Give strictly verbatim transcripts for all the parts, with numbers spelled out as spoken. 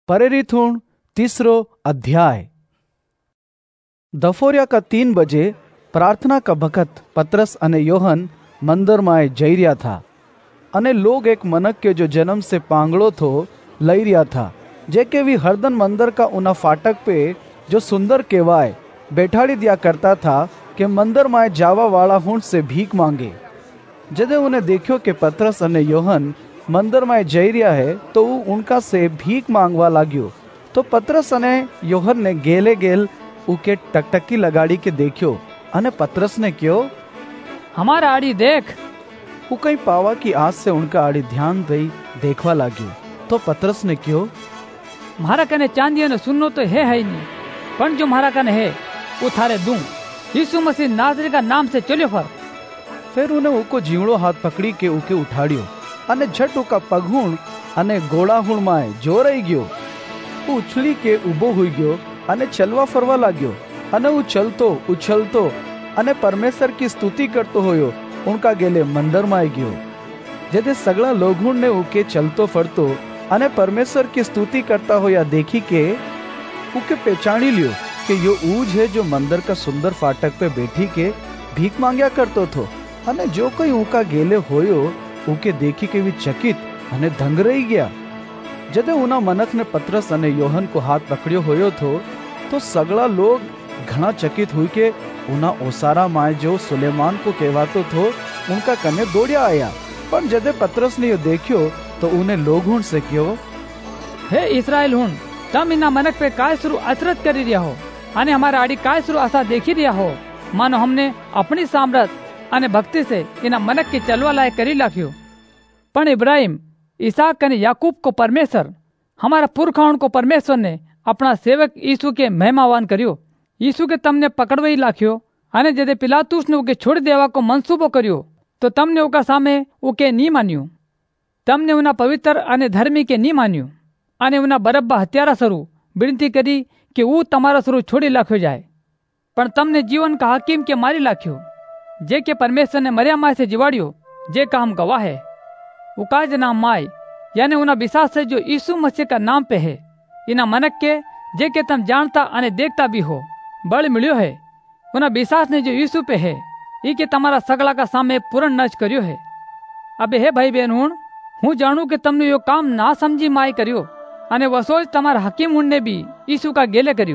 प्रेरित हुण तीसरो अध्याय। दफोरिया का तीन बजे प्रार्थना का बखत पतरस अने योहन मंदिर में जई रहा था अने लोग एक मनक के जो जन्म से पांगड़ो थो लई रहा था, जेके भी हरदन मंदिर का उना फाटक पे जो सुंदर केवाय बैठाड़ी दिया करता था कि मंदिर में जावा वाला हुण से भीख मांगे। जदे उन्हें देखियो कि पतरस अने योहन मंदिर में जई रहा है तो वो उनका से भीख मांगवा लाग्यो। तो पतरस अने योहन ने गेले गेल उके टकटकी लगाड़ी के देखियो अने पतरस ने क्यों हमारा आड़ी देख। वो कहीं पावा की आस से उनका आड़ी ध्यान दई देखवा लाग्यो। तो पतरस ने क्यों मारा कने चांदी ने सुनो तो है है नहीं, पण जो मारा कने है वो थारे दूं। यीशु मसीह नासरी का नाम से चलियो फर। फिर उन्हें उको जीवड़ो हाथ पकड़ी के उके उठाड़ियो अने झट उका पगहुण अने गोड़ाहुण माए जोर आई गयो। वो उछली के उबो हुई गयो अने चलवा फरवा लाग्यो अने वो चलतो उछलतो अने परमेश्वर की स्तुति करतो होयो उनका गेले मंदिर में आई गयो। जदे सगळा लोगुण ने उके चलतो फरतो अने परमेश्वर की स्तुति करता होया देखी के उके पहचानी लियो कि यो ऊज है जो मंदिर का सुंदर फाटक पे बैठी के भीख मांग्या करतो थो। अने जो कोई उका गेले होयो उके देखी के भी चकित अने दंग रही गया। जदे उना मनक ने पतरस अने योहन को हाथ पकड़ियो होयो थो तो सगळा लोग घना चकित हुई के उना ओसारा माए जो सुलेमान को कहवातो थो उनका कने दौड़िया आया। पर जदे पतरस ने यो देखियो तो उन्हें लोगुण से क्यों हे इस्राएल हुण तम इना मनक पे काय शुरू अचरज करी रिया हो अने हमारा आड़ी काय शुरू आशा देखी रिया हो, मानो हमने अपनी सामर्थ अने भक्ति से इना मनक के चलवा लायक करी लाख्यो। पण इब्राहिम इसहाक कने याकूब को परमेश्वर हमारा पुरखाओं को परमेश्वर ने अपना सेवक यीशु के महिमावान करियो। यीशु के तमने पकड़वाई लाख्यो अने जदे पिलातुस ने उके छोड़ देवा को मंसूबो कर्यो तो तमने उका सामे उके नी मान्यो। तमने उना पवित्र अने धर्मी के नी मान्यो अने उना बरब्बा हत्यारा सरू विनती करी कि वो तमारा सरू छोड़ी लाख्यो जाए। पण तमने जीवन का हकीम के मारी लाख्यो, जे के परमेश्वर ने मरिया माय से जिवाड़ियो, जे का हम गवाह है। उकाज नाम माय यानी उना विश्वास से जो यीशु मसीह का नाम पे है, इना मनक के जे के तम जानता अने देखता भी हो बल मिलियो है। उना विश्वास ने जो यीशु पे है ई के तमारा सगला का सामे पूर्ण नष्ट करियो है। अबे हे भाई बहन हुण हूँ जाणू के तमने यो काम ना समझी माय करियो अने वसोज तमारा हकीम हुण ने भी यीशु का गेले करियो।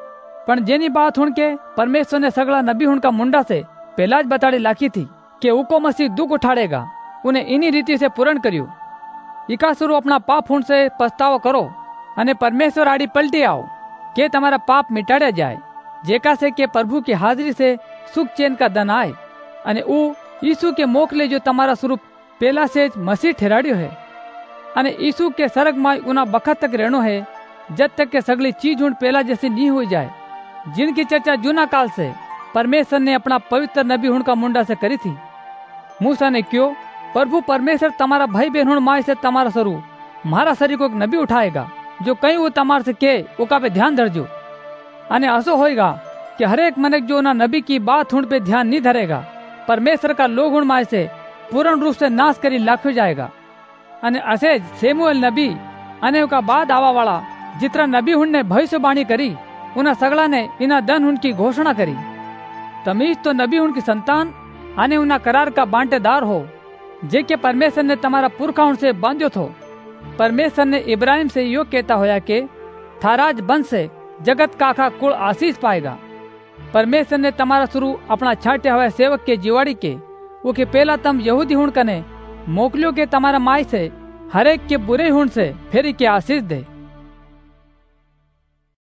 पण जेनी बात हुण के परमेश्वर ने सगला नबी हुण का मुंडा से पहला ज बताड़ी लाखी थी कि उको मसीह दुख उठाड़ेगा, उन्हें इन्हीं रीति से पूर्ण करियो। इका शुरू अपना पाप हुण से पछतावा करो अने परमेश्वर आड़ी पलटी आओ के तमारा पाप मिटाड़े जाए, जेका से के प्रभु की हाजिरी से सुख चैन का धन आए अने ऊ यीशु के मोकले जो तमारा स्वरूप पहला से मसीह ठहराड़ियो है अने यीशु के सरग में उना बखत तक रहनो है जब तक के सगली चीज हुण पहला जैसी नहीं हो जाए, जिनकी चर्चा जूना काल से परमेश्वर ने अपना पवित्र नबी हुण का मुंडा से करी थी। मूसा ने क्यों प्रभु परमेश्वर तमारा भाई बहन हुण माय से तमारा सरू मारा शरीर को एक नबी उठाएगा जो कहीं वो तमार से के उका पे ध्यान धरजो। अने ऐसो होएगा कि हरेक मनक जो ना नबी की बात हुण पे ध्यान नहीं धरेगा परमेश्वर का लोग हुण माय से पूर्ण रूप से नाश करी लाख्यो जाएगा। अने असे सेमुएल नबी अने उका बाद आवा वाला जितना नबी हुण ने भविष्यवाणी करी उना सगला ने इना दन हुण की घोषणा करी। तमीज तो नबी हुण की संतान अने उना करार का बांटेदार हो, जे के परमेश्वर ने तमारा पुरखाओं से बांध्यो थो। परमेश्वर ने इब्राहिम से यो कहता होया के थाराज वंश से जगत का आखा कुल आशीष पाएगा। परमेश्वर ने तमारा शुरू अपना छाटे हुए सेवक के जिवाड़ी के वो के पहला तम यहूदी हुण कने मोकलियो के तमारा माय से हरेक के बुरे हुण से फेरी के आशीष दे।